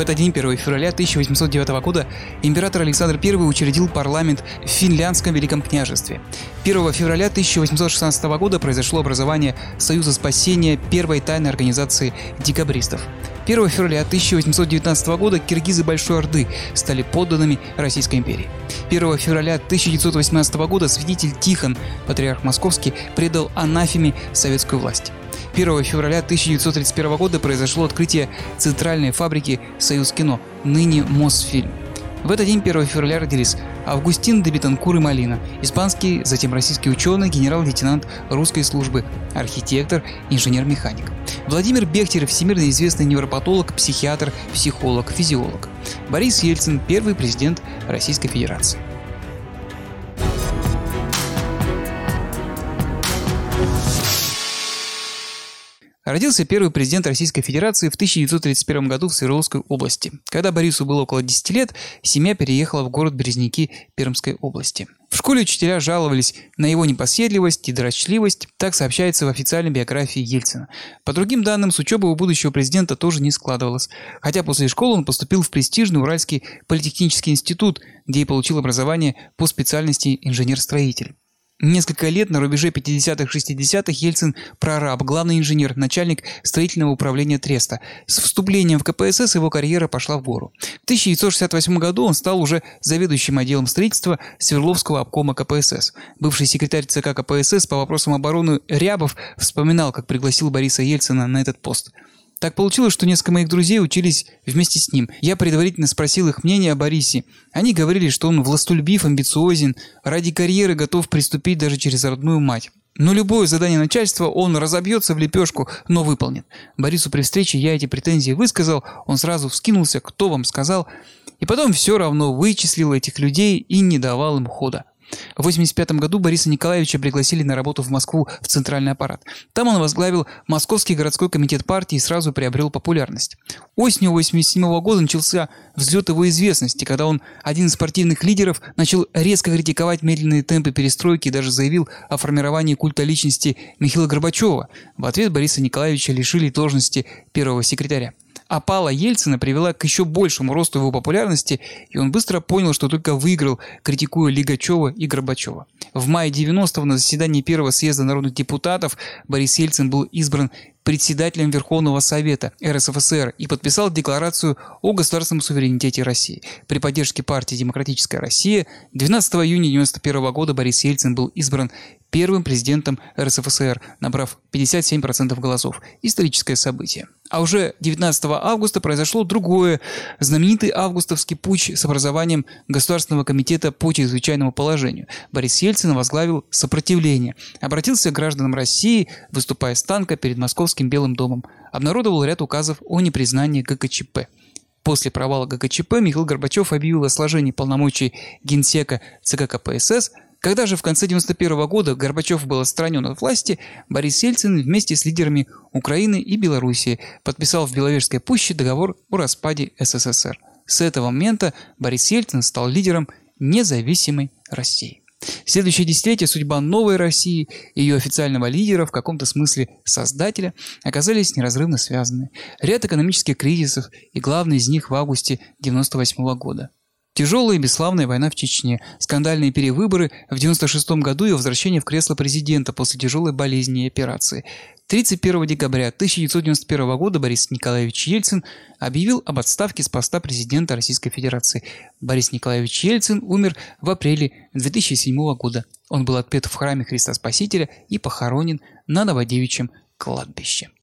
этот день, 1 февраля 1809 года, император Александр I учредил парламент в Финляндском Великом княжестве. 1 февраля 1816 года произошло образование Союза спасения первой тайной организации декабристов. 1 февраля 1819 года киргизы Большой Орды стали подданными Российской империи. 1 февраля 1918 года святитель Тихон, патриарх Московский, предал анафеме советскую власть. 1 февраля 1931 года произошло открытие центральной фабрики «Союз-кино», ныне Мосфильм. В этот день, 1 февраля, родились Августин де Бетанкур и Молина, испанский, затем российский ученый, генерал-лейтенант русской службы, архитектор, инженер-механик. Владимир Бехтерев, всемирно известный невропатолог, психиатр, психолог, физиолог. Борис Ельцин, первый президент Российской Федерации. Родился первый президент Российской Федерации в 1931 году в Свердловской области. Когда Борису было около 10 лет, семья переехала в город Березники Пермской области. В школе учителя жаловались на его непоседливость и дрочливость, так сообщается в официальной биографии Ельцина. По другим данным, с учебой у будущего президента тоже не складывалось. Хотя после школы он поступил в престижный Уральский политехнический институт, где и получил образование по специальности инженер-строитель. Несколько лет на рубеже 50-х-60-х Ельцин прораб, главный инженер, начальник строительного управления Треста. С вступлением в КПСС его карьера пошла в гору. В 1968 году он стал уже заведующим отделом строительства Свердловского обкома КПСС. Бывший секретарь ЦК КПСС по вопросам обороны Рябов вспоминал, как пригласил Бориса Ельцина на этот пост. Так получилось, что несколько моих друзей учились вместе с ним. Я предварительно спросил их мнение о Борисе. Они говорили, что он властолюбив, амбициозен, ради карьеры готов приступить даже через родную мать. Но любое задание начальства он разобьется в лепешку, но выполнит. Борису при встрече я эти претензии высказал, он сразу вскинулся, кто вам сказал, и потом все равно вычислил этих людей и не давал им хода. В 1985 году Бориса Николаевича пригласили на работу в Москву в центральный аппарат. Там он возглавил Московский городской комитет партии и сразу приобрел популярность. Осенью 1987 года начался взлет его известности, когда он, один из партийных лидеров, начал резко критиковать медленные темпы перестройки и даже заявил о формировании культа личности Михаила Горбачева. В ответ Бориса Николаевича лишили должности первого секретаря. Опала Ельцина привела к еще большему росту его популярности, и он быстро понял, что только выиграл, критикуя Лигачева и Горбачева. В мае 90-го на заседании Первого съезда народных депутатов Борис Ельцин был избран председателем Верховного Совета РСФСР и подписал декларацию о государственном суверенитете России. При поддержке партии «Демократическая Россия» 12 июня 1991 года Борис Ельцин был избран первым президентом РСФСР, набрав 57% голосов. Историческое событие. А уже 19 августа произошло другое, знаменитый августовский путч с образованием Государственного комитета по чрезвычайному положению. Борис Ельцин возглавил сопротивление, обратился к гражданам России, выступая с танка перед Московским Белым домом, обнародовал ряд указов о непризнании ГКЧП. После провала ГКЧП Михаил Горбачев объявил о сложении полномочий генсека ЦК КПСС. Когда же в конце 1991 года Горбачев был отстранен от власти, Борис Ельцин вместе с лидерами Украины и Белоруссии подписал в Беловежской пуще договор о распаде СССР. С этого момента Борис Ельцин стал лидером независимой России. В следующее десятилетие судьба новой России и ее официального лидера, в каком-то смысле создателя, оказались неразрывно связаны. Ряд экономических кризисов, и главный из них в августе 1998 года. Тяжелая и бесславная война в Чечне, скандальные перевыборы в 1996 году и возвращение в кресло президента после тяжелой болезни и операции. 31 декабря 1991 года Борис Николаевич Ельцин объявил об отставке с поста президента Российской Федерации. Борис Николаевич Ельцин умер в апреле 2007 года. Он был отпет в храме Христа Спасителя и похоронен на Новодевичьем кладбище.